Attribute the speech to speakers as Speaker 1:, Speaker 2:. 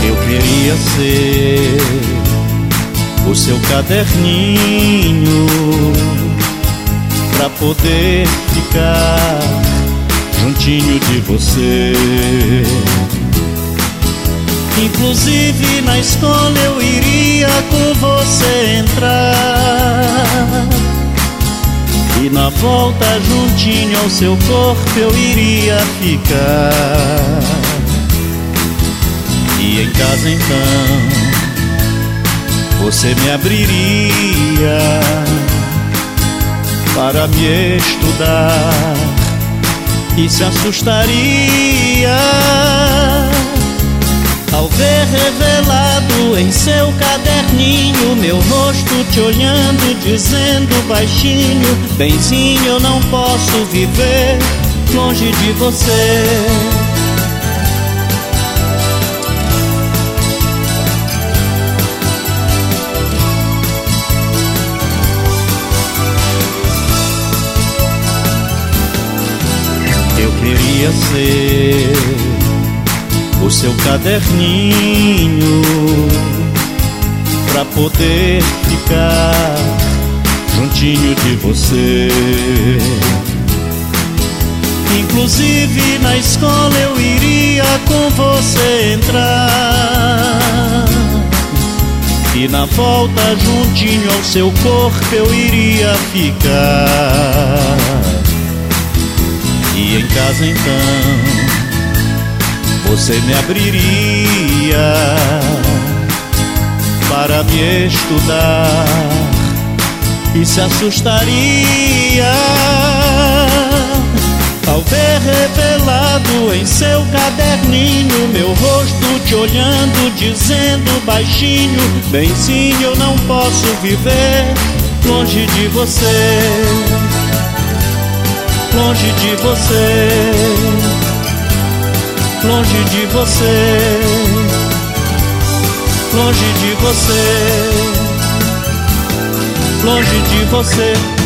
Speaker 1: Eu queria ser o seu caderninho pra poder ficar juntinho de você. Inclusive na escola eu iria com você entrar, e na volta juntinho ao seu corpo eu iria ficar. E em casa então você me abriria para me estudar e se assustaria ao ver revelado em seu caderninho meu rosto te olhando, dizendo baixinho: benzinho, eu não posso viver longe de você. Eu queria ser o seu caderninho pra poder ficar juntinho de você. Inclusive na escola eu iria com você entrar, e na volta juntinho ao seu corpo eu iria ficar. E em casa então você me abriria para me estudar e se assustaria ao ver revelado em seu caderninho meu rosto te olhando, dizendo baixinho: benzinho, eu não posso viver longe de você, longe de você, longe de você, longe de você, longe de você.